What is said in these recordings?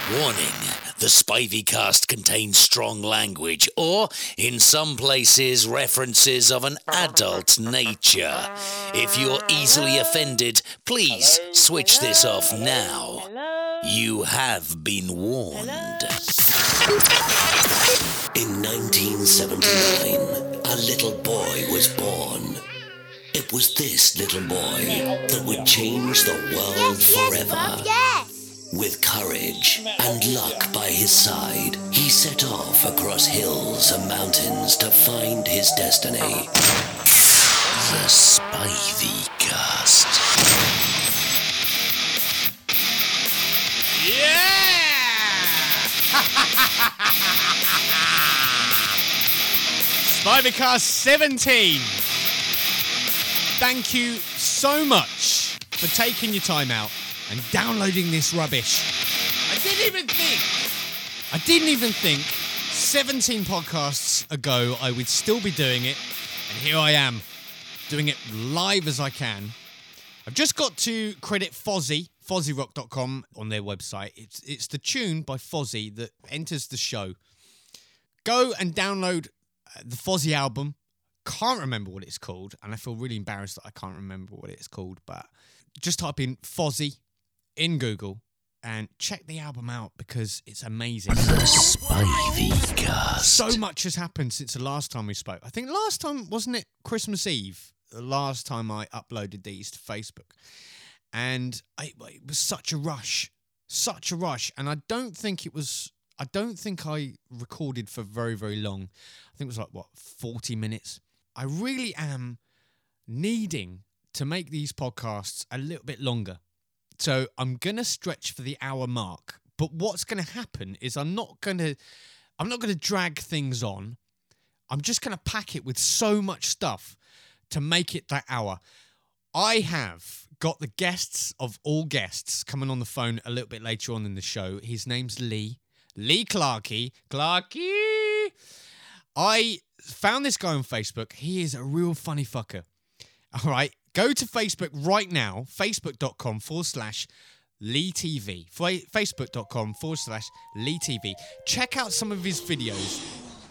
Warning, the Spiveycast contains strong language or, in some places, references of an adult nature. If you're easily offended, please switch this off now. You have been warned. In 1979, a little boy was born. It was this little boy that would change the world forever. Bob, yes. With courage and luck by his side, he set off across hills and mountains to find his destiny. The Spiveycast. Spiveycast 17. Thank you so much for taking your time out and downloading this rubbish. I didn't even think 17 podcasts ago I would still be doing it, and here I am, doing it live as I can. I've just got to credit Fozzy, FozzyRock.com on their website. It's the tune by Fozzy that enters the show. Go and download the Fozzy album. Can't remember what it's called, and I feel really embarrassed that I can't remember what it's called, but just type in Fozzy in Google and check the album out because it's amazing. The Spiveycast. So much has happened since the last time we spoke. I think last time, wasn't it Christmas Eve, the last time I uploaded these to Facebook, and it was such a rush, and I don't think I recorded for very, very long. I think it was like, 40 minutes? I really am needing to make these podcasts a little bit longer. So I'm going to stretch for the hour mark. But what's going to happen is I'm not going to drag things on. I'm just going to pack it with so much stuff to make it that hour. I have got the guests of all guests coming on the phone a little bit later on in the show. His name's Lee Clarkey. I found this guy on Facebook. He is a real funny fucker. All right. Go to Facebook right now, facebook.com/LeeTV. Facebook.com/LeeTV. Check out some of his videos.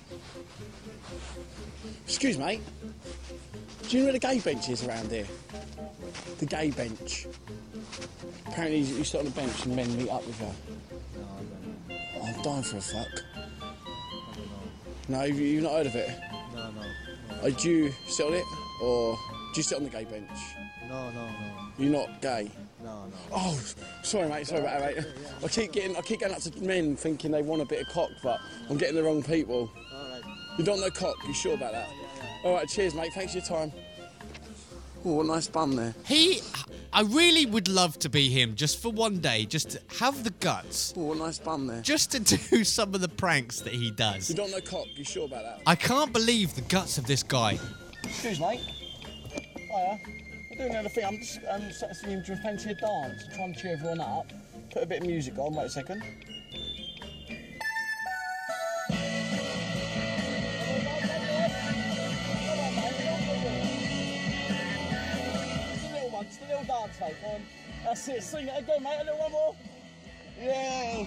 Excuse me. Do you know where the gay bench is around here? The gay bench. Apparently you sit on the bench and men meet up with you. No, I don't know. I'm dying for a fuck. I don't No, know. you've not heard of it? No. Do you sit on it? Or do you sit on the gay bench? No. You're not gay? No. Oh, sorry mate, sorry about that mate. I keep going up to men thinking they want a bit of cock, but I'm getting the wrong people. Alright. You don't know cock, you sure about that? Yeah. Alright, cheers mate, thanks for your time. Oh, what a nice bum there. I really would love to be him just for one day, just to have the guts, Oh, what a nice bum there. just to do some of the pranks that he does. You don't know cock, you sure about that? I can't believe the guts of this guy. Excuse mate. Hiya. I'm doing another thing. I'm just singing to a fancy dance, trying to cheer everyone up. Put a bit of music on. Wait a second. Just a little dance, mate. Go on. That's it. Sing it again, mate. A little one more. Yeah.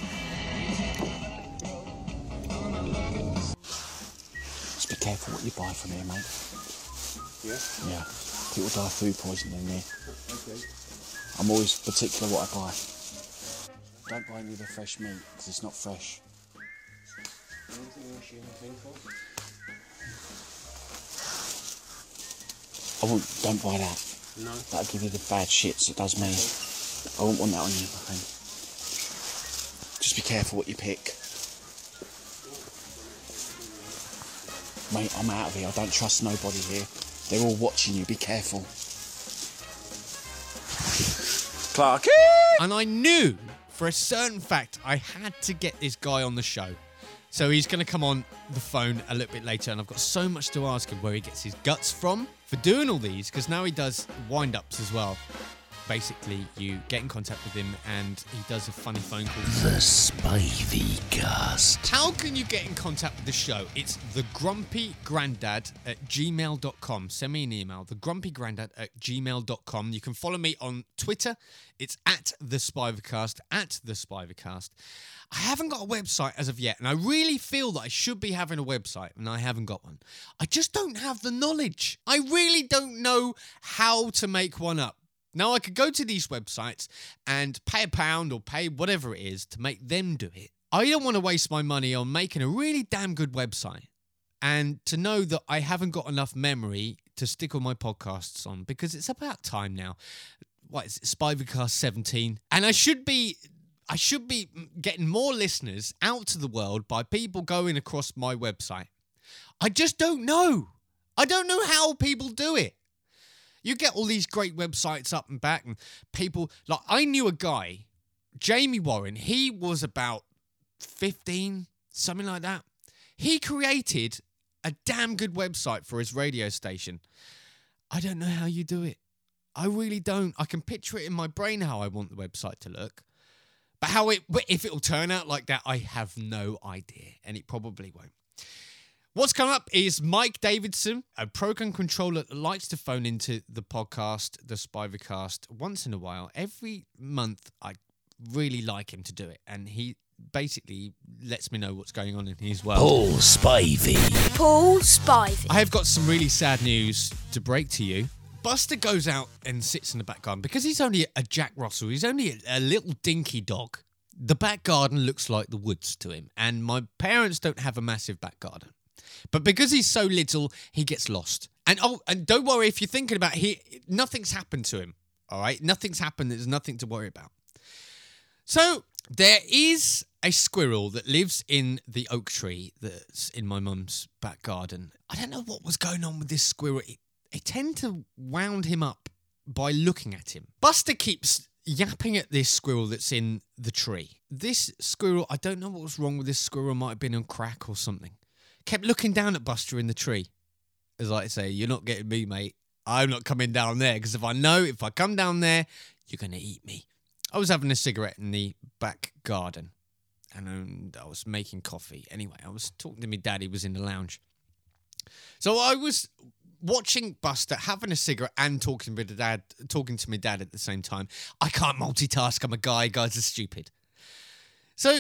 Just be careful what you buy from here, mate. Yeah? Yeah. People die of food poisoning in here. Okay. I'm always particular what I buy. Don't buy any of the fresh meat, because it's not fresh. Anything else you think of? Don't buy that. No. That'll give you the bad shits it does me. I wouldn't want that on you, my friend. Just be careful what you pick. Mate, I'm out of here. I don't trust nobody here. They're all watching you. Be careful. Clarky! And I knew for a certain fact I had to get this guy on the show. So he's going to come on the phone a little bit later, and I've got so much to ask him where he gets his guts from for doing all these, because now he does wind-ups as well. basically you get in contact with him and he does a funny phone call. The Spivey Cast. How can you get in contact with the show? It's thegrumpygrandad@gmail.com. Send me an email, thegrumpygrandad@gmail.com. You can follow me on Twitter. It's @theSpivercast, @theSpivercast. I haven't got a website as of yet, and I really feel that I should be having a website, and I haven't got one. I just don't have the knowledge. I really don't know how to make one up. Now, I could go to these websites and pay £1 or pay whatever it is to make them do it. I don't want to waste my money on making a really damn good website and to know that I haven't got enough memory to stick all my podcasts on, because it's about time now. What is it, Spiveycast 17? And I should be getting more listeners out to the world by people going across my website. I just don't know. I don't know how people do it. You get all these great websites up and back, and people, like, I knew a guy, Jamie Warren, he was about 15, something like that. He created a damn good website for his radio station. I don't know how you do it. I really don't. I can picture it in my brain how I want the website to look. But if it'll turn out like that, I have no idea, and it probably won't. What's coming up is Mike Davidson, a program controller that likes to phone into the podcast, the Spiveycast, once in a while. Every month, I really like him to do it, and he basically lets me know what's going on in his world. Paul Spivey. Paul Spivey. I have got some really sad news to break to you. Buster goes out and sits in the back garden because he's only a Jack Russell. He's only a little dinky dog. The back garden looks like the woods to him, and my parents don't have a massive back garden. But because he's so little, he gets lost. And don't worry if you're thinking about nothing's happened to him. All right, nothing's happened. There's nothing to worry about. So there is a squirrel that lives in the oak tree that's in my mum's back garden. I don't know what was going on with this squirrel. It tend to wound him up by looking at him. Buster keeps yapping at this squirrel that's in the tree. This squirrel, I don't know what was wrong with this squirrel. Might have been on crack or something. Kept looking down at Buster in the tree. As I say, you're not getting me, mate. I'm not coming down there, because if I come down there, you're going to eat me. I was having a cigarette in the back garden, and I was making coffee. Anyway, I was talking to my dad. He was in the lounge. So I was watching Buster having a cigarette and talking to my dad at the same time. I can't multitask. I'm a guy. Guys are stupid. So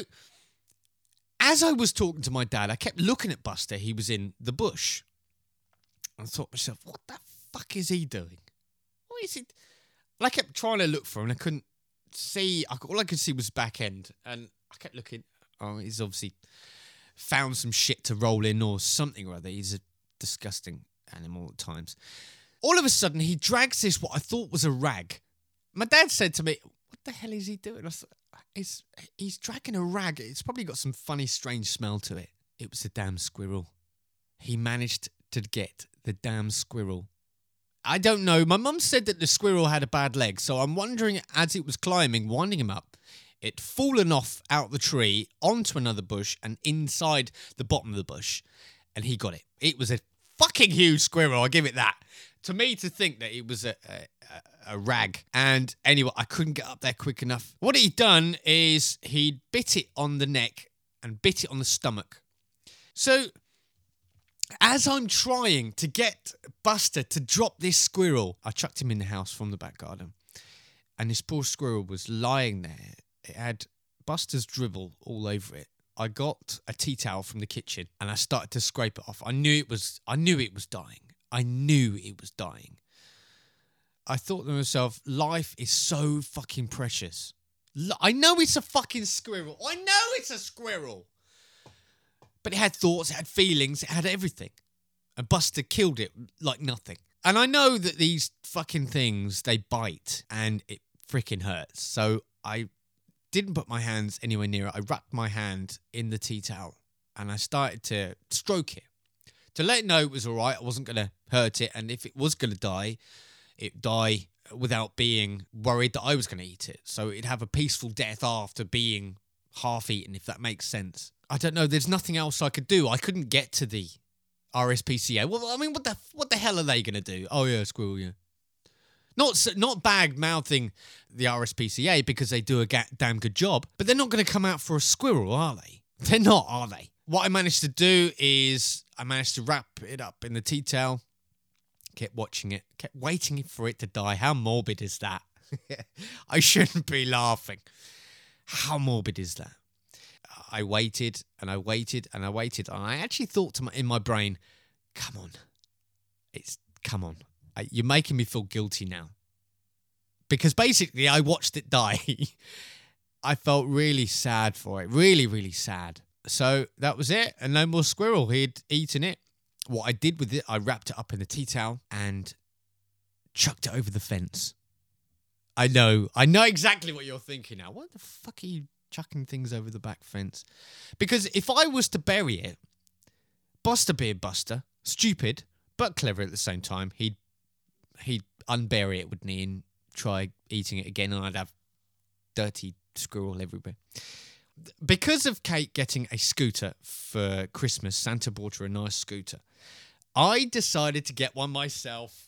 as I was talking to my dad, I kept looking at Buster. He was in the bush. I thought to myself, what the fuck is he doing? What is it? And I kept trying to look for him, and I couldn't see. All I could see was back end. And I kept looking. Oh, he's obviously found some shit to roll in or something or other. He's a disgusting animal at times. All of a sudden, he drags this, what I thought was a rag. My dad said to me, what the hell is he doing? I thought, he's dragging a rag. It's probably got some funny, strange smell to it. It was a damn squirrel. He managed to get the damn squirrel. I don't know. My mum said that the squirrel had a bad leg, so I'm wondering, as it was climbing, winding him up, it fallen off out the tree onto another bush and inside the bottom of the bush, and he got it. It was a fucking huge squirrel, I'll give it that. To me, to think that it was a rag. And anyway, I couldn't get up there quick enough. What he'd done is he'd bit it on the neck and bit it on the stomach. So as I'm trying to get Buster to drop this squirrel, I chucked him in the house from the back garden. And this poor squirrel was lying there. It had Buster's dribble all over it. I got a tea towel from the kitchen and I started to scrape it off. I knew it was dying. I knew it was dying. I thought to myself, life is so fucking precious. I know it's a fucking squirrel. I know it's a squirrel. But it had thoughts, it had feelings, it had everything. And Buster killed it like nothing. And I know that these fucking things, they bite and it freaking hurts. So I didn't put my hands anywhere near it. I wrapped my hand in the tea towel and I started to stroke it to let it know it was all right. I wasn't going to hurt it. And if it was going to die, it'd die without being worried that I was going to eat it. So it'd have a peaceful death after being half eaten, if that makes sense. I don't know. There's nothing else I could do. I couldn't get to the RSPCA. Well, I mean, what the hell are they going to do? Oh, yeah, squirrel, yeah. Not bad mouthing the RSPCA because they do a damn good job, but they're not going to come out for a squirrel, are they? They're not, are they? What I managed to do is I managed to wrap it up in the tea towel, kept watching it, kept waiting for it to die. How morbid is that? I shouldn't be laughing. How morbid is that? I waited and I waited and I waited, and I actually thought in my brain, come on. You're making me feel guilty now. Because basically I watched it die. I felt really sad for it. Really, really sad. So that was it. And no more squirrel. He'd eaten it. What I did with it, I wrapped it up in a tea towel and chucked it over the fence. I know exactly what you're thinking now. What the fuck are you chucking things over the back fence? Because if I was to bury it, Buster being Buster, stupid, but clever at the same time, he'd unbury it, wouldn't he, and try eating it again, and I'd have dirty squirrel everywhere. Because of Kate getting a scooter for Christmas, Santa bought her a nice scooter. I decided to get one myself.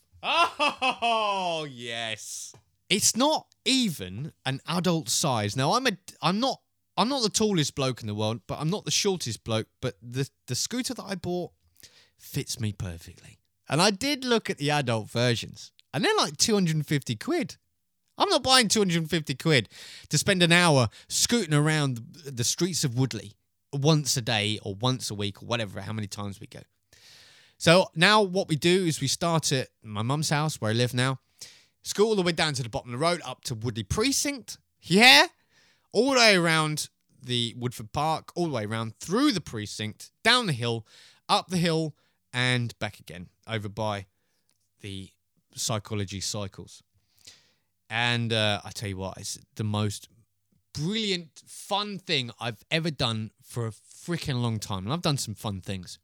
Oh, yes. It's not even an adult size. Now, I'm not the tallest bloke in the world, but I'm not the shortest bloke, but the scooter that I bought fits me perfectly. And I did look at the adult versions, and they're like 250 quid. I'm not buying 250 quid to spend an hour scooting around the streets of Woodley once a day or once a week or whatever, how many times we go. So now what we do is we start at my mum's house where I live now, scoot all the way down to the bottom of the road up to Woodley Precinct. Yeah. All the way around the Woodford Park, all the way around through the precinct, down the hill, up the hill and back again over by the Psychology Cycles. And I tell you what, it's the most brilliant, fun thing I've ever done for a freaking long time. And I've done some fun things.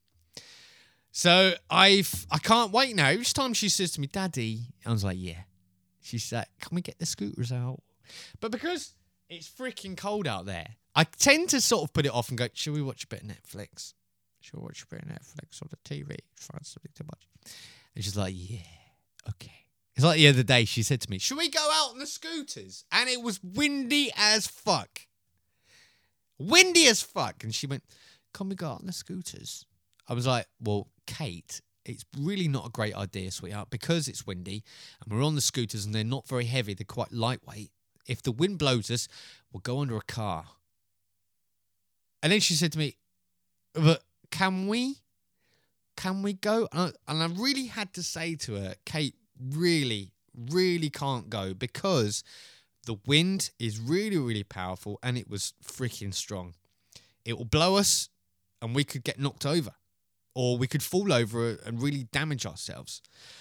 So I can't wait now. Each time she says to me, Daddy, I was like, yeah. She's like, can we get the scooters out? But because it's freaking cold out there, I tend to sort of put it off and go, shall we watch a bit of Netflix? Shall we watch a bit of Netflix on the TV? Find something to watch. And she's like, yeah, okay. It's like the other day she said to me, should we go out on the scooters? And it was windy as fuck. Windy as fuck. And she went, can we go out on the scooters? I was like, well, Kate, it's really not a great idea, sweetheart, because it's windy and we're on the scooters and they're not very heavy. They're quite lightweight. If the wind blows us, we'll go under a car. And then she said to me, but can we go? And I really had to say to her, Kate, really, really can't go because the wind is really, really powerful and it was freaking strong. It will blow us and we could get knocked over or we could fall over and really damage ourselves.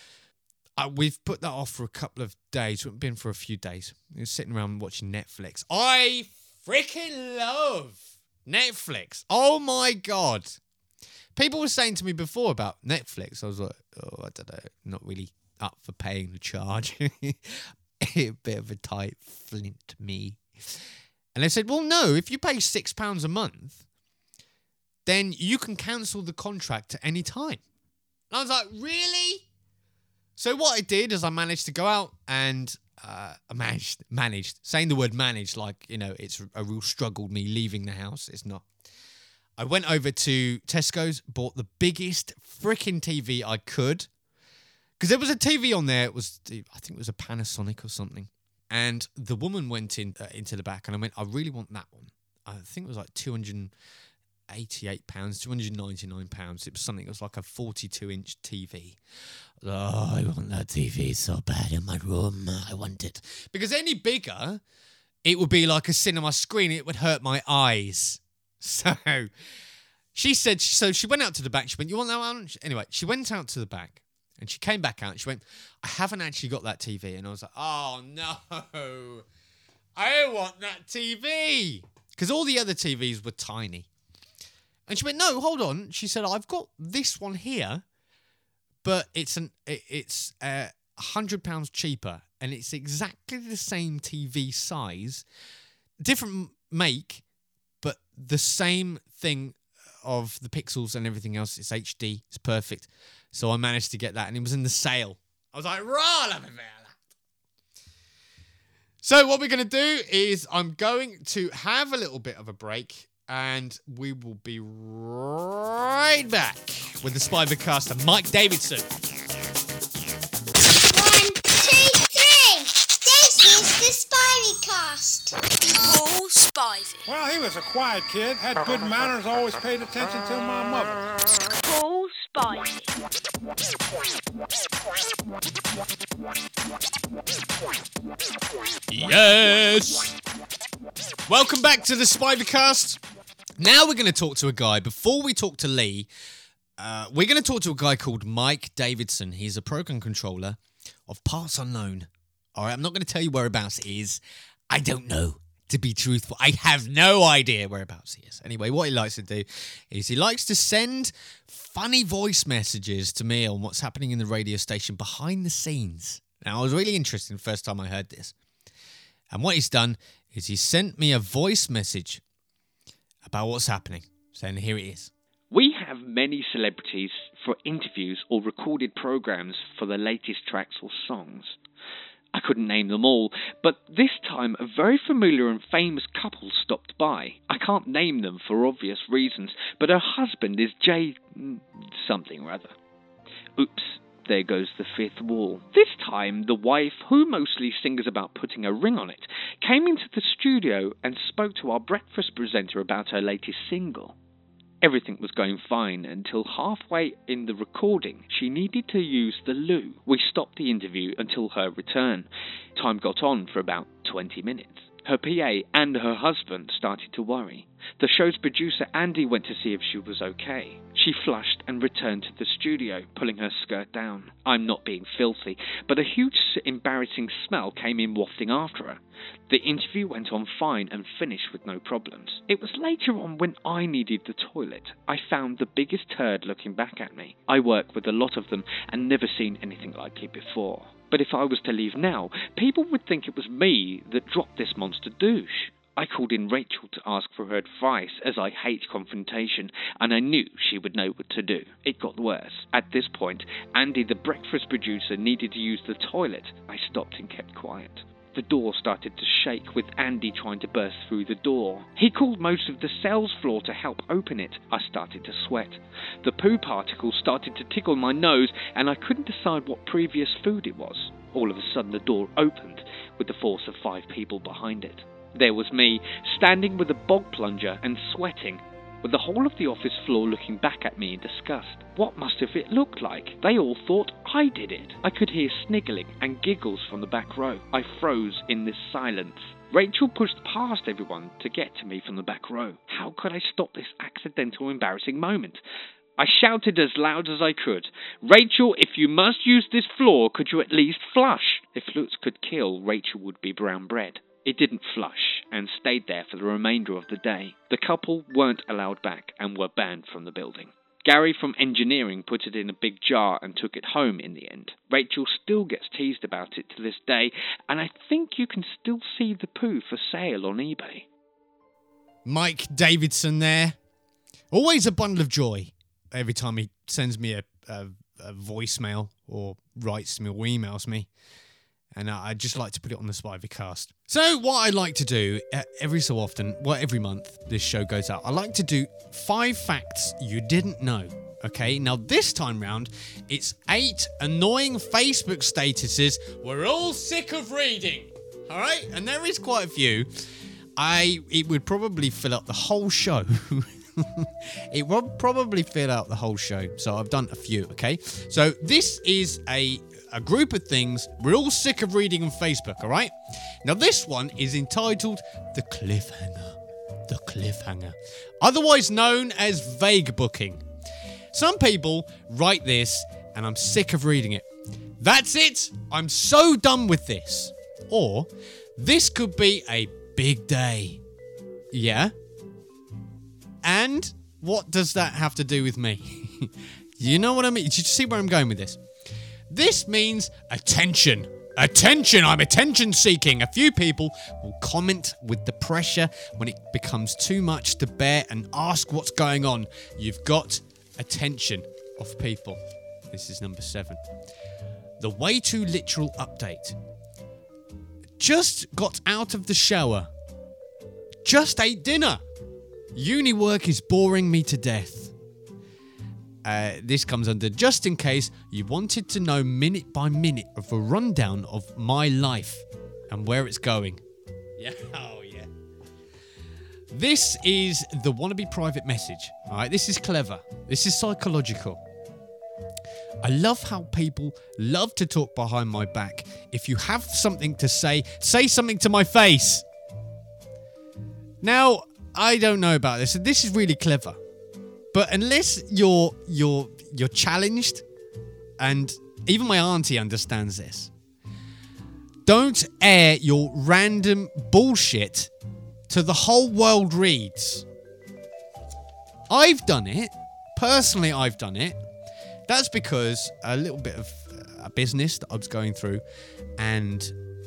We've put that off for a couple of days. We've been for a few days. We're sitting around watching Netflix. I freaking love Netflix. Oh my God. People were saying to me before about Netflix. I was like, oh, I don't know. Not really up for paying the charge. A bit of a tight flint to me. And they said, well, no, if you pay £6 a month, then you can cancel the contract at any time. And I was like, really? So what I did is I managed to go out and I managed, saying the word managed like, you know, it's a real struggle me leaving the house. It's not. I went over to Tesco's, bought the biggest freaking TV I could. Because there was a TV on there. I think it was a Panasonic or something. And the woman went into the back and I went, I really want that one. I think it was like £288, £299. It was something, it was like a 42-inch TV. Oh, I want that TV so bad in my room. I want it. Because any bigger, it would be like a cinema screen. It would hurt my eyes. So she said, so she went out to the back. She went, you want that one? Anyway, she went out to the back. And she came back out and she went, I haven't actually got that TV. And I was like, oh, no. I want that TV. Because all the other TVs were tiny. And she went, no, hold on. She said, I've got this one here, but it's £100 cheaper. And it's exactly the same TV size, different make, but the same thing of the pixels and everything else. It's HD. It's perfect. So I managed to get that, and it was in the sale. I was like, right, So what we're going to do is I'm going to have a little bit of a break and we will be right back with the Spiveycast and Mike Davidson. 1, 2, 3. This is the Spiveycast. Paul Spivey. Well, he was a quiet kid, had good manners, always paid attention to my mother. Paul Spivey. Yes! Welcome back to the Spiveycast. Now we're going to talk to a guy. Before we talk to Lee, we're going to talk to a guy called Mike Davidson. He's a program controller of Parts Unknown. All right, I'm not going to tell you whereabouts it is. I don't know. To be truthful, I have no idea whereabouts he is. Anyway, what he likes to do is he likes to send funny voice messages to me on what's happening in the radio station behind the scenes. Now, I was really interested the first time I heard this. And what he's done is he sent me a voice message about what's happening. Saying, here it is. We have many celebrities for interviews or recorded programs for the latest tracks or songs. I couldn't name them all, but this time a very familiar and famous couple stopped by. I can't name them for obvious reasons, but her husband is Jay... something or other. Oops, there goes the fifth wall. This time, the wife, who mostly sings about putting a ring on it, came into the studio and spoke to our breakfast presenter about her latest single. Everything was going fine until halfway in the recording, she needed to use the loo. We stopped the interview until her return. Time got on for about 20 minutes. Her PA and her husband started to worry. The show's producer, Andy, went to see if she was okay. She flushed and returned to the studio, pulling her skirt down. I'm not being filthy, but a huge, embarrassing smell came in wafting after her. The interview went on fine and finished with no problems. It was later on when I needed the toilet. I found the biggest turd looking back at me. I work with a lot of them and never seen anything like it before. But if I was to leave now, people would think it was me that dropped this monster douche. I called in Rachel to ask for her advice, as I hate confrontation, and I knew she would know what to do. It got worse. At this point, Andy, the breakfast producer, needed to use the toilet. I stopped and kept quiet. The door started to shake, with Andy trying to burst through the door. He called most of the sales floor to help open it. I started to sweat. The poo particles started to tickle my nose, and I couldn't decide what previous food it was. All of a sudden, the door opened, with the force of 5 people behind it. There was me, standing with a bog plunger and sweating, with the whole of the office floor looking back at me in disgust. What must have it looked like? They all thought I did it. I could hear sniggling and giggles from the back row. I froze in this silence. Rachel pushed past everyone to get to me from the back row. How could I stop this accidental, embarrassing moment? I shouted as loud as I could, "Rachel, if you must use this floor, could you at least flush?" If looks could kill, Rachel would be brown bread. It didn't flush, and stayed there for the remainder of the day. The couple weren't allowed back, and were banned from the building. Gary from engineering put it in a big jar and took it home in the end. Rachel still gets teased about it to this day, and I think you can still see the poo for sale on eBay. Mike Davidson there. Always a bundle of joy every time he sends me a voicemail or writes to me or emails me. And I'd just like to put it on the Spiveycast. So what I like to do every so often, every month this show goes out, I like to do 5 facts you didn't know. Okay, now this time round, it's 8 annoying Facebook statuses we're all sick of reading. All right, and there is quite a few. It would probably fill up the whole show. It would probably fill out the whole show. So I've done a few. Okay, so this is a group of things we're all sick of reading on Facebook, all right? Now, this one is entitled The Cliffhanger. The Cliffhanger. Otherwise known as vague booking. Some people write this, and I'm sick of reading it. That's it. I'm so done with this. Or, this could be a big day. Yeah? And what does that have to do with me? You know what I mean? Did you see where I'm going with this? This means attention. Attention, I'm attention seeking. A few people will comment with the pressure when it becomes too much to bear and ask what's going on. You've got attention of people. This is number 7. The way too literal update. just got out of the shower. Just ate dinner. Uni work is boring me to death. This comes under just in case you wanted to know minute by minute of a rundown of my life and where it's going. Yeah, oh yeah. This is the wannabe private message. All right, this is clever. This is psychological. I love how people love to talk behind my back. If you have something to say, say something to my face. Now, I don't know about this. This is really clever. But unless you're challenged, and even my auntie understands this, don't air your random bullshit to the whole world reads. I've done it. Personally, I've done it. That's because a little bit of a business that I was going through, and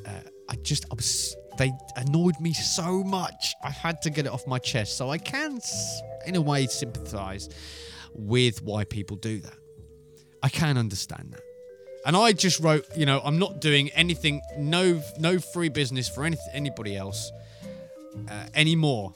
they annoyed me so much. I had to get it off my chest. So I can, in a way, sympathise with why people do that. I can understand that. And I just wrote, I'm not doing anything, no free business for anybody else anymore.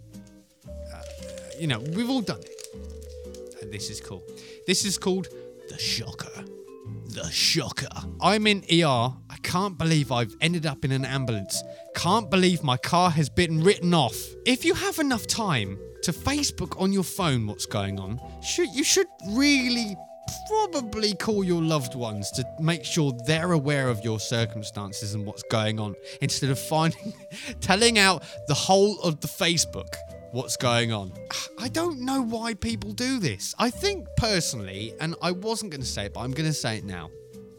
We've all done it. This is cool. This is called The Shocker. The Shocker. I'm in ER. I can't believe I've ended up in an ambulance. Can't believe my car has been written off. If you have enough time to Facebook on your phone what's going on, you should really probably call your loved ones to make sure they're aware of your circumstances and what's going on, instead of telling out the whole of the Facebook what's going on. I don't know why people do this. I think personally, and I wasn't going to say it, but I'm going to say it now.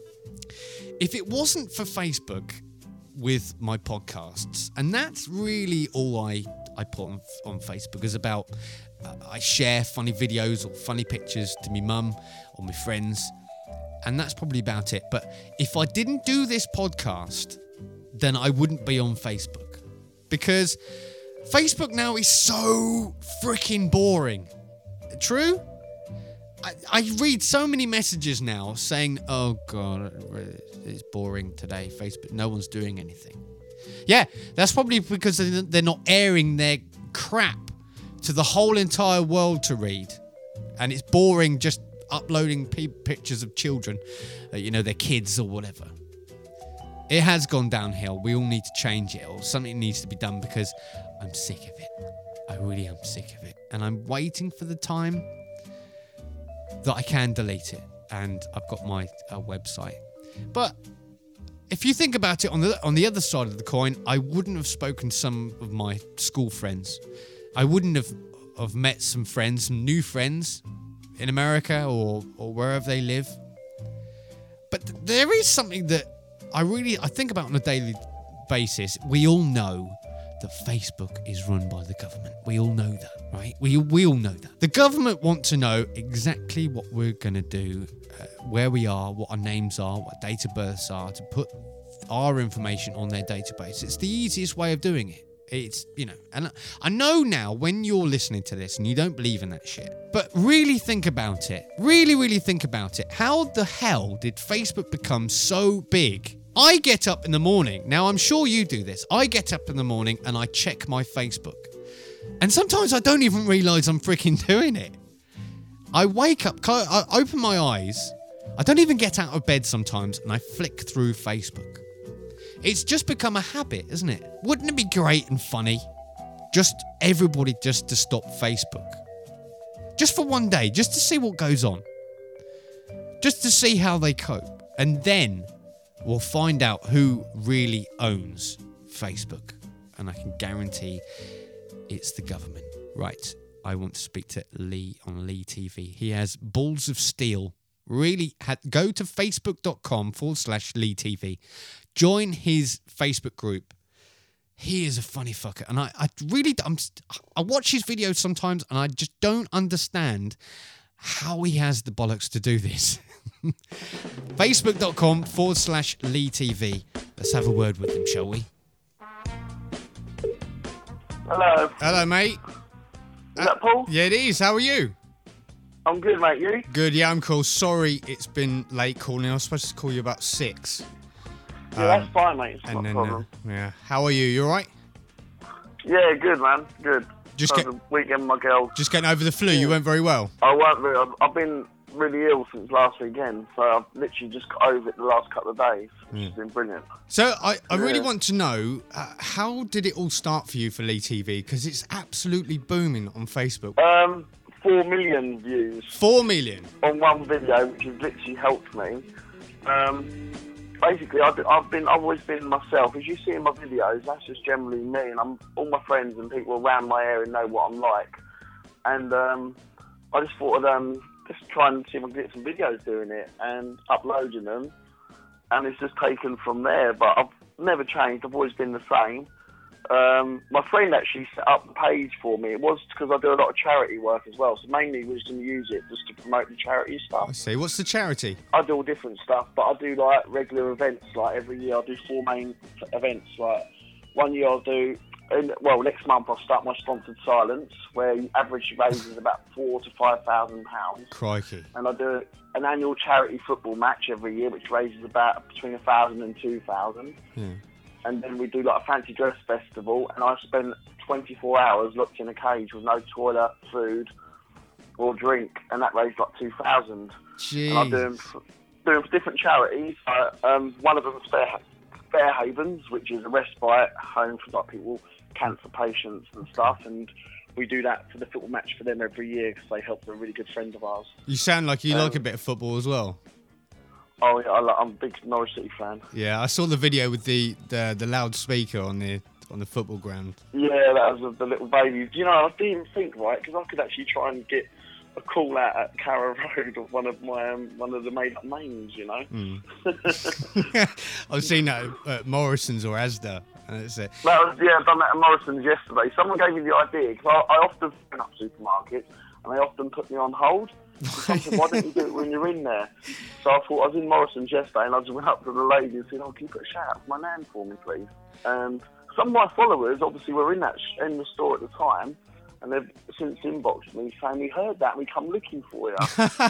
If it wasn't for Facebook with my podcasts, and that's really all I put on Facebook, is about I share funny videos or funny pictures to my mum or my friends, and that's probably about it. But if I didn't do this podcast, then I wouldn't be on Facebook, because Facebook now is so freaking boring. True? I read so many messages now saying, oh God, it's boring today, Facebook. No one's doing anything. Yeah, that's probably because they're not airing their crap to the whole entire world to read. And it's boring just uploading pictures of children, their kids or whatever. It has gone downhill. We all need to change it, or something needs to be done, because I'm sick of it. I really am sick of it. And I'm waiting for the time that I can delete it. And I've got my website. But if you think about it, on the other side of the coin, I wouldn't have spoken to some of my school friends. I wouldn't have met some friends, some new friends in America or wherever they live. But there is something that I think about on a daily basis. We all know that Facebook is run by the government. We all know that, right? We all know that. The government want to know exactly what we're going to do, where we are, what our names are, what date of births are, to put our information on their database. It's the easiest way of doing it. It's, and I know now when you're listening to this and you don't believe in that shit, but really think about it. Really, really think about it. How the hell did Facebook become so big? I get up in the morning. Now, I'm sure you do this. I get up in the morning and I check my Facebook. And sometimes I don't even realise I'm freaking doing it. I wake up, I open my eyes. I don't even get out of bed sometimes, and I flick through Facebook. It's just become a habit, isn't it? Wouldn't it be great and funny? Just everybody just to stop Facebook. Just for one day, just to see what goes on. Just to see how they cope. And then we'll find out who really owns Facebook. And I can guarantee it's the government. Right, I want to speak to Lee on Lee TV. He has balls of steel. Really, go to facebook.com/Lee TV. Join his Facebook group. He is a funny fucker. And I watch his videos sometimes and I just don't understand how he has the bollocks to do this. Facebook.com/Lee TV. Let's have a word with him, shall we? Hello. Hello, mate. Is that Paul? Yeah, it is. How are you? I'm good, mate. You? Good, yeah, I'm cool. Sorry it's been late calling. I was supposed to call you about 6. Yeah, that's fine, mate. It's not a problem. Yeah. How are you? You all right? Yeah, good, man. Good. Just the weekend with my girl. Just getting over the flu. You weren't very well. I weren't really. I've been really ill since last weekend, so I've literally just got over it the last couple of days, which has been brilliant. So I really want to know, how did it all start for you for Lee TV? Because it's absolutely booming on Facebook. 4 million views. 4 million? On one video, which has literally helped me. Basically, I've always been myself. As you see in my videos, that's just generally me, and all my friends and people around my area know what I'm like. And I just thought I'd just try and see if I can get some videos doing it and uploading them. And it's just taken from there. But I've never changed. I've always been the same. My friend actually set up the page for me. It was because I do a lot of charity work as well, so mainly we was going to use it just to promote the charity stuff. I see. What's the charity? I do all different stuff, but I do like regular events. Like every year, I do 4 main events. Like one year, I'll do. Next month I'll start my sponsored silence, where the average raises about £4,000 to £5,000. Crikey! And I do an annual charity football match every year, which raises about between £1,000 and £2,000. Yeah. And then we do like a fancy dress festival, and I spend 24 hours locked in a cage with no toilet, food, or drink, and that raised like 2,000. Jeez. And I'm doing for different charities. One of them is Fair Havens, which is a respite home for like people, cancer patients and stuff, and we do that for the football match for them every year because they help a really good friend of ours. You sound like you like a bit of football as well. Oh yeah, I'm a big Norwich City fan. Yeah, I saw the video with the loudspeaker on the football ground. Yeah, that was the little baby. You know, I didn't even think, right, because I could actually try and get a call out at Carrow Road of one of the made up names, you know. I've seen that at Morrison's or Asda. And it's it. I've done that at Morrison's yesterday. Someone gave me the idea because I often phone up supermarkets and they often put me on hold. So I said, why don't you do it when you're in there? So I thought, I was in Morrison's yesterday and I just went up to the lady and said, oh, can you put a shout out for my nan for me, please? And some of my followers obviously were in the store at the time, and they've since inboxed me saying, we heard that and we come looking for you.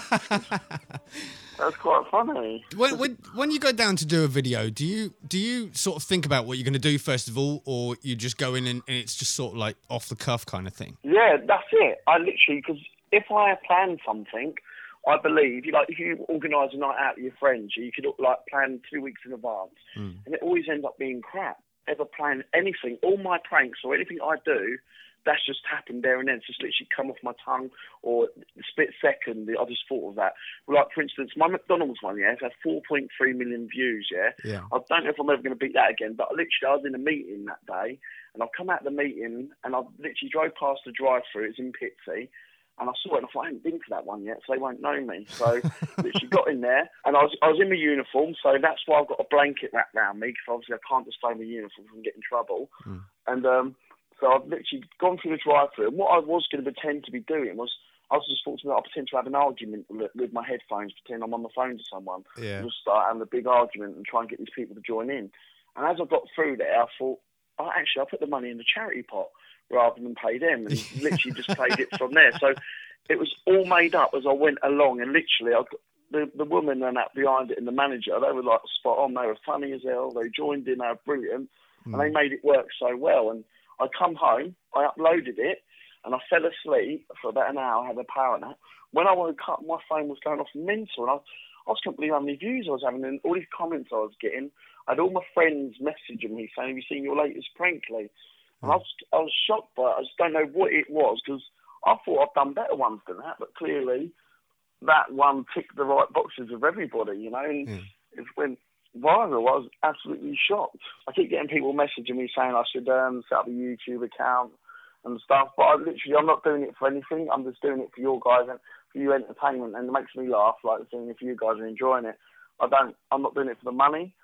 That's quite funny. When you go down to do a video, do you sort of think about what you're going to do first of all, or you just go in and it's just sort of like off the cuff kind of thing? Yeah, that's it. I literally, because if I plan something, I believe, if you organise a night out with your friends, you could plan 2 weeks in advance, and it always ends up being crap. Ever plan anything, all my pranks or anything I do, that's just happened there and then. It's just literally come off my tongue, or the split second, I just thought of that. Like, for instance, my McDonald's one, it's had 4.3 million views, yeah? I don't know if I'm ever going to beat that again, but literally I was in a meeting that day, and I've come out of the meeting, and I literally drove past the drive-thru, it's in Pitsea, and I saw it and I thought, I haven't been to that one yet, so they won't know me. So literally got in there, and I was in my uniform, so that's why I've got a blanket wrapped around me, because obviously I can't display my uniform from getting in trouble. And so I've literally gone through the drive-thru, and what I was going to pretend to be doing was, I was just fortunate I'll pretend to have an argument with my headphones, pretend I'm on the phone to someone, and just start having a big argument and try and get these people to join in. And as I got through there, I thought, I'll put the money in the charity pot rather than pay them, and literally just played it from there. So it was all made up as I went along, and literally the woman and that behind it and the manager, they were like spot on. They were funny as hell. They joined in, they were brilliant, and they made it work so well. And I come home, I uploaded it, and I fell asleep for about an hour, had a power nap. When I woke up, my phone was going off mental, and I couldn't believe how many views I was having, and all these comments I was getting. I had all my friends messaging me saying, have you seen your latest prank, Lee? And I was shocked by it. I just don't know what it was, because I thought I've done better ones than that, but clearly that one ticked the right boxes of everybody, you know, and it went viral. I was absolutely shocked. I keep getting people messaging me saying I should set up a YouTube account and stuff, but I'm not doing it for anything. I'm just doing it for your guys and for your entertainment, and it makes me laugh, like seeing if you guys are enjoying it. I'm not doing it for the money.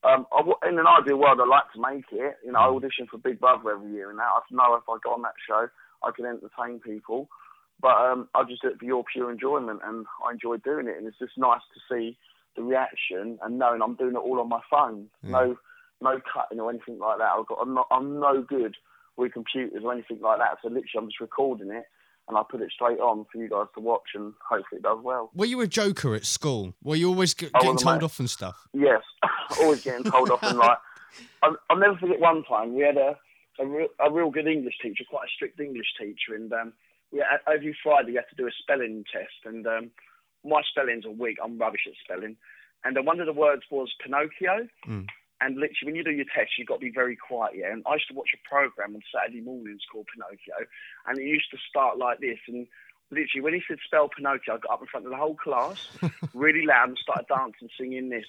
In an ideal world, I'd like to make it. You know, I audition for Big Brother every year, and I know if I go on that show, I can entertain people. But I just do it for your pure enjoyment, and I enjoy doing it. And it's just nice to see the reaction and knowing I'm doing it all on my phone. No cutting or anything like that. I'm no good with computers or anything like that. So literally, I'm just recording it, and I put it straight on for you guys to watch, and hopefully it does well. Were you a joker at school? Were you always getting told off and stuff? Yes, always getting told off, and like, I'll never forget one time we had a real good English teacher, quite a strict English teacher, and we had, every Friday we had to do a spelling test, and my spellings are weak, I'm rubbish at spelling, and one of the words was Pinocchio. And literally, when you do your test, you've got to be very quiet, yeah? And I used to watch a programme on Saturday mornings called Pinocchio, and it used to start like this. And literally, when he said spell Pinocchio, I got up in front of the whole class, really loud, and started dancing, singing this.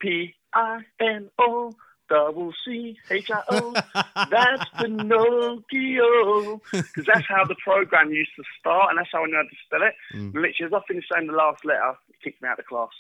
P-I-N-O-C-C-H-I-O, that's Pinocchio. Because that's how the programme used to start, and that's how I knew how to spell it. Literally, as I finished saying the last letter, he kicked me out of the class.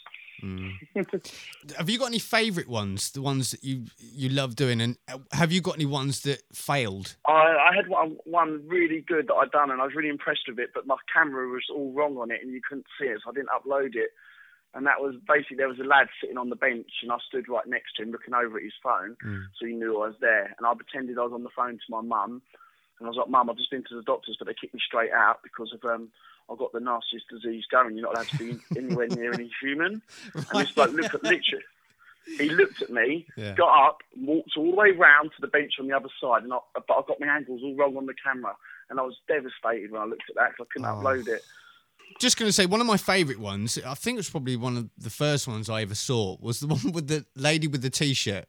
Have you got any favourite ones, the ones that you love doing, and have you got any ones that failed? I had one really good that I'd done, and I was really impressed with it, but my camera was all wrong on it and you couldn't see it, so I didn't upload it. And that was basically, there was a lad sitting on the bench and I stood right next to him looking over at his phone, so he knew I was there, and I pretended I was on the phone to my mum, and I was like, Mum, I've just been to the doctors, but they kicked me straight out because of I've got the nastiest disease going. You're not allowed to be anywhere near any human. Right. And this bloke literally, he looked at me, got up, walked all the way round to the bench on the other side, but I got my angles all wrong on the camera, and I was devastated when I looked at that because I couldn't upload it. Just going to say, one of my favourite ones, I think it was probably one of the first ones I ever saw, was the one with the lady with the T-shirt.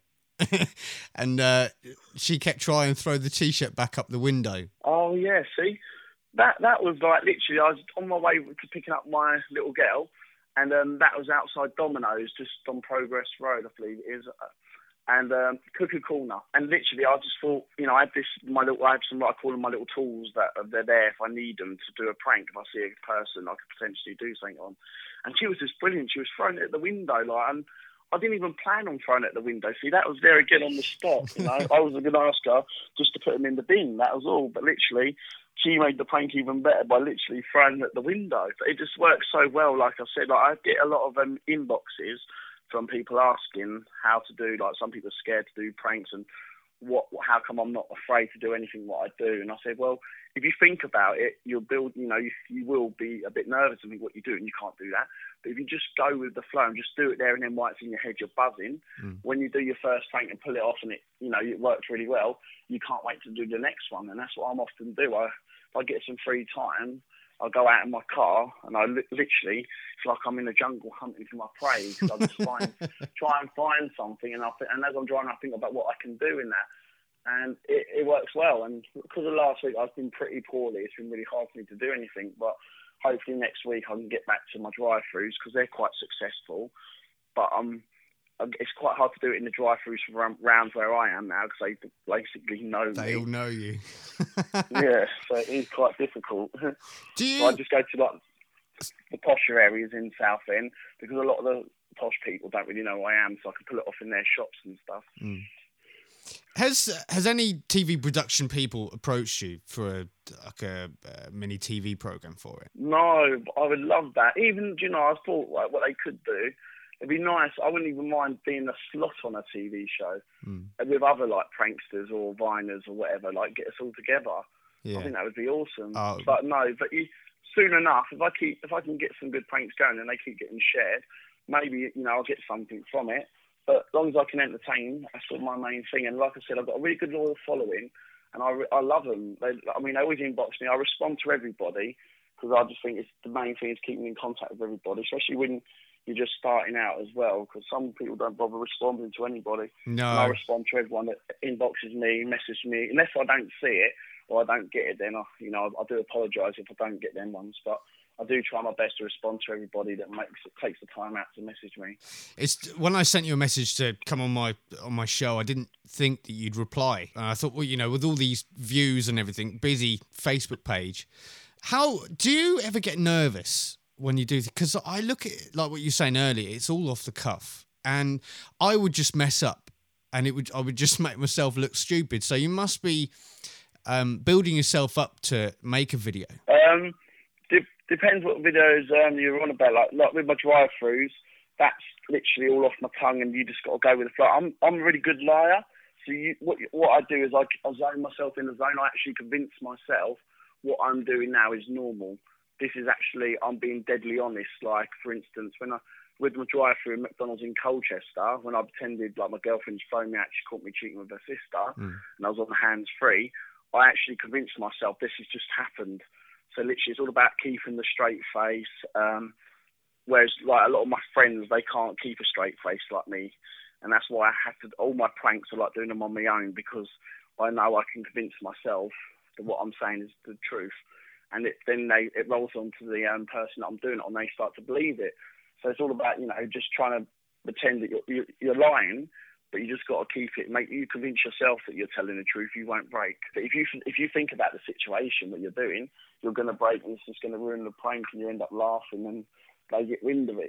And she kept trying to throw the T-shirt back up the window. Oh, yeah, see? That was like, literally, I was on my way to picking up my little girl, and that was outside Domino's, just on Progress Road, I believe it is, and Cookie Corner. And literally, I just thought, you know, I have some, I call them my little tools that they're there if I need them to do a prank. If I see a person I could potentially do something on. And she was just brilliant. She was throwing it at the window, like, and I didn't even plan on throwing it at the window. See, that was there again on the spot, you know. I was going to ask her just to put them in the bin, that was all. But literally, she made the prank even better by literally throwing it at the window. But it just works so well, like I said. Like, I get a lot of inboxes from people asking how to do, like, some people are scared to do pranks and how come I'm not afraid to do anything what I do. And I said, well, if you think about it, you'll build, you know, you will be a bit nervous and think what you do, and you can't do that. But if you just go with the flow and just do it there and then while it's in your head, you're buzzing. When you do your first prank and pull it off and it, you know, it works really well, you can't wait to do the next one. And that's what I'm often do. If I get some free time, I go out in my car and I literally, it's like I'm in the jungle hunting for my prey, because I just try and find something, and as I'm driving, I think about what I can do in that. And it works well. And because of last week, I've been pretty poorly. It's been really hard for me to do anything. But hopefully next week I can get back to my drive-thrus, because they're quite successful. But it's quite hard to do it in the drive-thrus round where I am now, because they basically know me. They all know you. Yeah, so it is quite difficult. So I just go to like the posher areas in Southend, because a lot of the posh people don't really know who I am, so I can pull it off in their shops and stuff. Has any TV production people approached you for a mini TV program for it? No, but I would love that. Even, you know, I thought like what they could do. It'd be nice. I wouldn't even mind being a slot on a TV show with other like pranksters or viners or whatever. Like, get us all together. Yeah. I think that would be awesome. But no, soon enough, if I can get some good pranks going and they keep getting shared, maybe, you know, I'll get something from it. But as long as I can entertain, that's sort of my main thing. And like I said, I've got a really good loyal following, and I love them. They always inbox me. I respond to everybody, because I just think it's the main thing is keeping in contact with everybody, especially when you're just starting out as well, because some people don't bother responding to anybody. No. And I respond to everyone that inboxes me, messages me. Unless I don't see it or I don't get it, then I do apologise if I don't get them ones. But I do try my best to respond to everybody that takes the time out to message me. It's when I sent you a message to come on my show, I didn't think that you'd reply. I thought, well, you know, with all these views and everything, busy Facebook page, how do you ever get nervous when you do? Because I look at it like what you were saying earlier, it's all off the cuff, and I would just mess up, and I would just make myself look stupid. So you must be building yourself up to make a video. Depends what videos you're on about. Like with my drive-thrus, that's literally all off my tongue, and you just got to go with the flow. I'm a really good liar, so what I do is I zone myself in the zone. I actually convince myself what I'm doing now is normal. This is actually, I'm being deadly honest. Like, for instance, with my drive-through at McDonald's in Colchester, when I pretended like my girlfriend's phoned me out, she caught me cheating with her sister, and I was on the hands-free, I actually convinced myself this has just happened. So literally, it's all about keeping the straight face. Whereas, like, a lot of my friends, they can't keep a straight face like me. And that's why I have to, all my pranks are like doing them on my own, because I know I can convince myself that what I'm saying is the truth. And it rolls onto the person that I'm doing it on, they start to believe it. So it's all about, just trying to pretend that you're lying, but you just got to keep it. Make you convince yourself that you're telling the truth. You won't break. But if you think about the situation that you're doing, you're going to break, and it's just going to ruin the prank, and you end up laughing, and they get wind of it.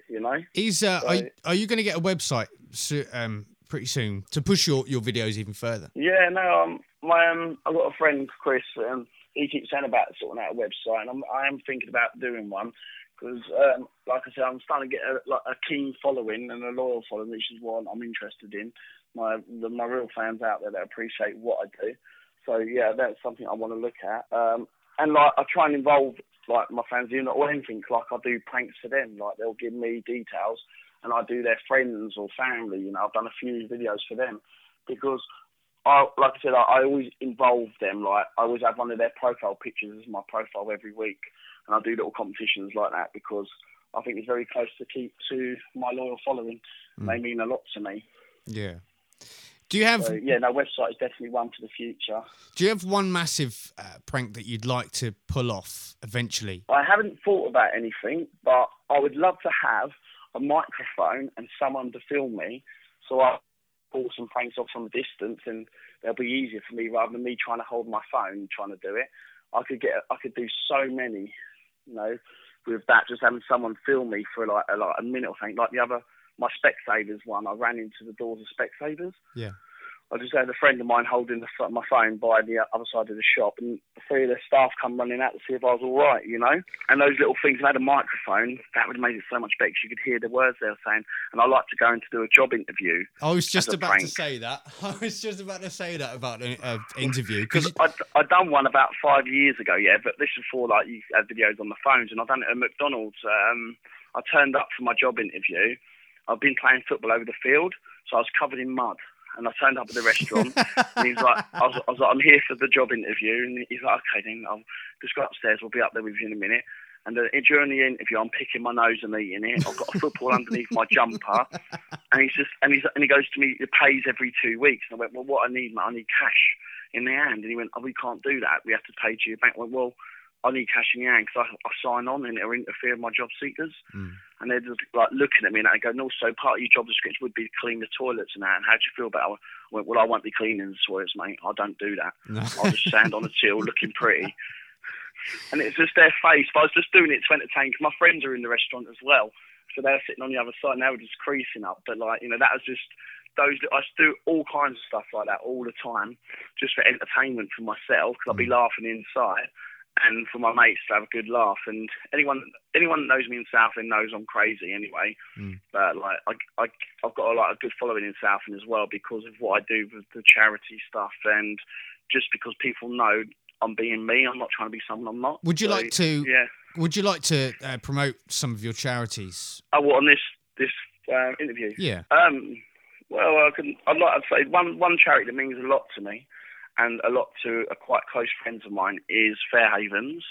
Are you going to get a website pretty soon to push your videos even further? Yeah, no. I've got a friend, Chris. He keeps saying about sorting out a website, and I am thinking about doing one. Because, like I said, I'm starting to get a keen following and a loyal following, which is what I'm interested in. My real fans out there that appreciate what I do. So, yeah, that's something I want to look at. And, like, I try and involve, like, my fans in or anything. Like, I do pranks for them. Like, they'll give me details, and I do their friends or family. I've done a few videos for them. Because, like I said, I always involve them. Like, I always have one of their profile pictures as my profile every week. And I do little competitions like that because I think it's very close to my loyal following. They mean a lot to me. Yeah. Do you have... website is definitely one for the future. Do you have one massive prank that you'd like to pull off eventually? I haven't thought about anything, but I would love to have a microphone and someone to film me, so I pull some pranks off from a distance, and they'll be easier for me rather than me trying to hold my phone and trying to do it. I could do so many, with that, just having someone film me for like a minute or something. Like my Specsavers one, I ran into the doors of Specsavers. Yeah. I just had a friend of mine holding my phone by the other side of the shop, and three of the staff come running out to see if I was all right, And those little things, and I had a microphone, that would have made it so much better because you could hear the words they were saying. And I like to go in to do a job interview. I was just about to say that. About an interview. Because I'd done one about 5 years ago, but this was before like you had videos on the phones, and I've done it at McDonald's. I turned up for my job interview. I've been playing football over the field, so I was covered in mud. And I turned up at the restaurant, and he's like, I was like, I'm here for the job interview. And he's like, okay, then I'll just go upstairs. We'll be up there with you in a minute. And during the interview, I'm picking my nose and eating it. I've got a football underneath my jumper. And he goes to me, it pays every 2 weeks. And I went, well, what I need, mate, I need cash in the hand. And he went, oh, we can't do that. We have to pay to your bank. I went, well, I need cash in your hand because I sign on and it'll interfere with my job seekers. And they're just like looking at me and they go, no, so part of your job description would be to clean the toilets and that. And how do you feel about it? I went, well, I won't be cleaning the toilets, mate. I don't do that. No. I'll just stand on a till looking pretty. And it's just their face. But I was just doing it to entertain because my friends are in the restaurant as well. So they were sitting on the other side and they were just creasing up. But like, that was just those. I just do all kinds of stuff like that all the time just for entertainment for myself because I'll be laughing inside. And for my mates to have a good laugh, and anyone that knows me in Southend knows I'm crazy anyway. But like I've got a good following in Southend as well because of what I do with the charity stuff, and just because people know I'm being me. I'm not trying to be someone I'm not. Would you like to? Yeah. Would you like to promote some of your charities? Oh, what, on this interview? Yeah. Well, I'd like to say one charity that means a lot to me. And a lot to a quite close friend of mine is Fairhavens.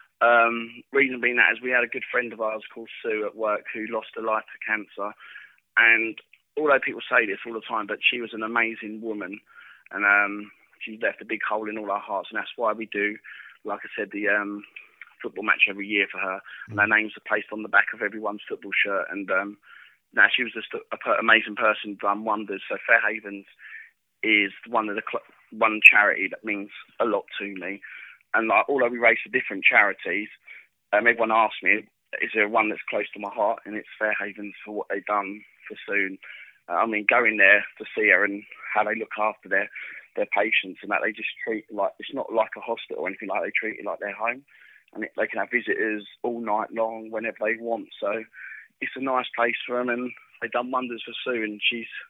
Reason being that is we had a good friend of ours called Sue at work who lost her life to cancer. And although people say this all the time, but she was an amazing woman. And she left a big hole in all our hearts. And that's why we do, like I said, the football match every year for her. And her names are placed on the back of everyone's football shirt. And she was just an amazing person, done wonders. So Fairhavens is one charity that means a lot to me. And like, although we race for different charities, everyone asks me, is there one that's close to my heart? And it's Fairhavens for what they've done for Sue. Going there to see her and how they look after their patients and that they just treat like, it's not like a hospital or anything, like they treat it like their home. And they can have visitors all night long whenever they want. So it's a nice place for them, and they've done wonders for Sue, and she's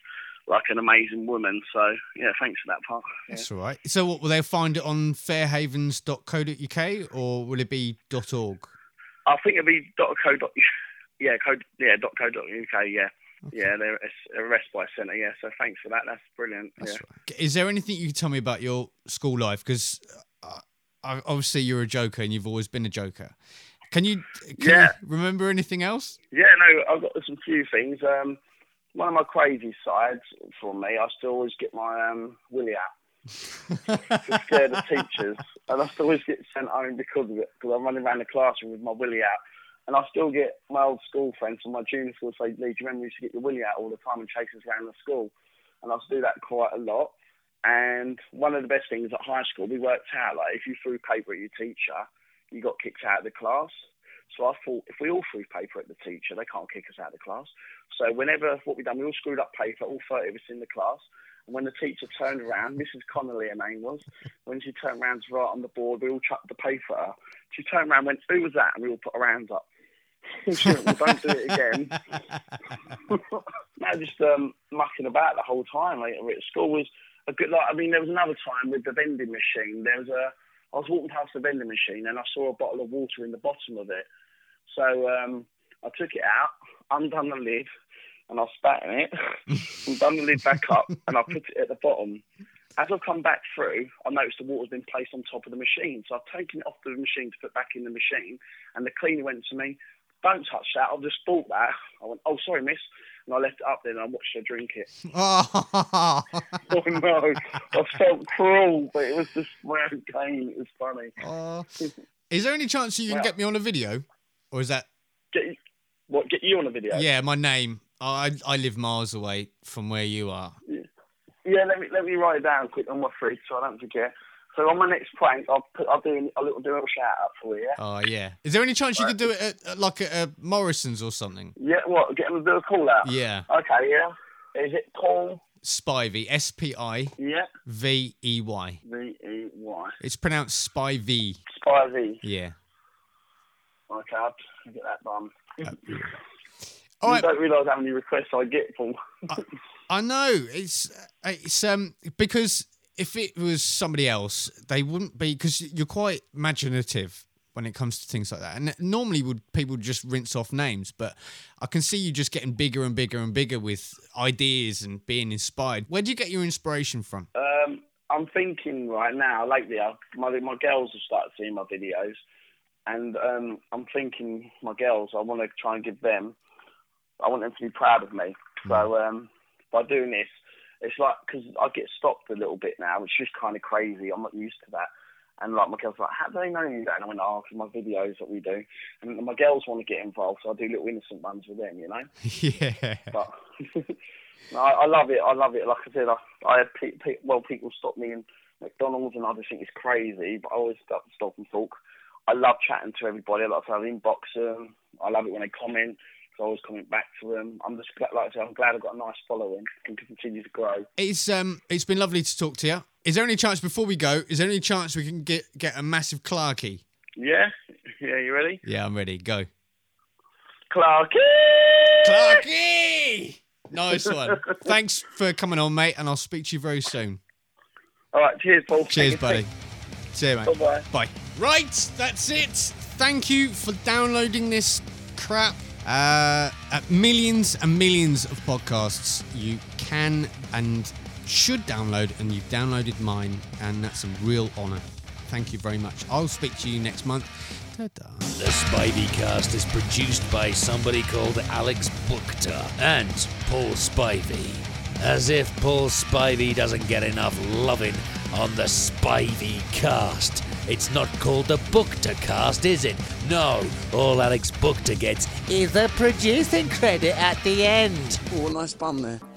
like an amazing woman. So yeah, thanks for that part. Yeah. That's all right. So what, will they find it on fairhavens.co.uk or will it be .org? I think it'll be .co.uk. Yeah, .co.uk. Yeah. Okay. Yeah, they're a respite centre. Yeah, so thanks for that. That's brilliant. That's right. Is there anything you can tell me about your school life? Because obviously you're a joker and you've always been a joker. Can you remember anything else? Yeah, no, I've got some few things. One of my crazy sides for me, I still always get my willy out to scare the teachers, and I still always get sent home because of it. Because I'm running around the classroom with my willy out. And I still get my old school friends from my junior school say, Lee, do you remember you used to get your willy out all the time and chase us around the school? And I used to do that quite a lot. And one of the best things at high school, we worked out, like, if you threw paper at your teacher, you got kicked out of the class. So I thought, if we all threw paper at the teacher, they can't kick us out of the class. So what we done, we all screwed up paper, all 30 of us in the class. And when the teacher turned around, Mrs. Connolly, her name was, when she turned around to write on the board, we all chucked the paper at her. She turned around and went, who was that? And we all put our hands up. We don't do it again. No, just mucking about the whole time. Like, at school was a good. Like, I mean, there was another time with the vending machine. I was walking past the vending machine and I saw a bottle of water in the bottom of it. So I took it out, undone the lid, and I spat in it, and done the lid back up, and I put it at the bottom. As I've come back through, I noticed the water's been placed on top of the machine. So I've taken it off the machine to put back in the machine, and the cleaner went to me, don't touch that, I've just bought that. I went, oh, sorry, miss. And I left it up there and I watched her drink it. Oh, no. I felt cruel, but it was just my own game. It was funny. Is there any chance you can get me on a video? Or is that... Get you on a video? Yeah, my name. I live miles away from where you are. Yeah, let me write it down quick on my fridge so I don't forget. So on my next prank, I'll do a little shout out for you. Yeah? Oh yeah. Is there any chance you could do it at Morrison's or something? Yeah. What? Get them to do a call out. Yeah. Okay. Yeah. Is it Paul Spivey? SPI. Yeah. VEY. VEY. It's pronounced Spivey. Spivey. Yeah. Okay, I'll get that done. All right. You don't realise how many requests I get, Paul. I know. It's because if it was somebody else, they wouldn't be, because you're quite imaginative when it comes to things like that. And normally people just rinse off names, but I can see you just getting bigger and bigger and bigger with ideas and being inspired. Where do you get your inspiration from? I'm thinking right now, lately, my girls have started seeing my videos, and I'm thinking my girls, I want to try and give them, I want them to be proud of me. So by doing this, it's like, because I get stopped a little bit now, which is kind of crazy. I'm not used to that. And like my girls are like, how do they know you? And I went, oh, because my videos that we do. And my girls want to get involved, so I do little innocent ones with them, you know? Yeah. But no, I love it. I love it. Like I said, I had people stop me in McDonald's, and I just think it's crazy, but I always stop and talk. I love chatting to everybody. I like to inbox them. I love it when they comment. I always comment back to them. I'm just glad, like I said, I'm glad I've got a nice following and can continue to grow. It's been lovely to talk to you. Is there any chance before we go? Is there any chance we can get a massive Clarky? Yeah, you ready? Yeah, I'm ready. Go. Clarky! Nice one. Thanks for coming on, mate, and I'll speak to you very soon. All right, cheers, Paul. Cheers, buddy. See you, mate. Bye-bye. Bye. Right, that's it. Thank you for downloading this crap. Millions and millions of podcasts you can and should download, and you've downloaded mine, and that's a real honour. Thank you very much. I'll speak to you next month. Ta-da. The Spivey Cast is produced by somebody called Alex Buchter and Paul Spivey. As if Paul Spivey doesn't get enough loving on the Spivey Cast. It's not called the Buchter Cast, is it? No, all Alex Buchter gets is the producing credit at the end. Oh, nice bum there.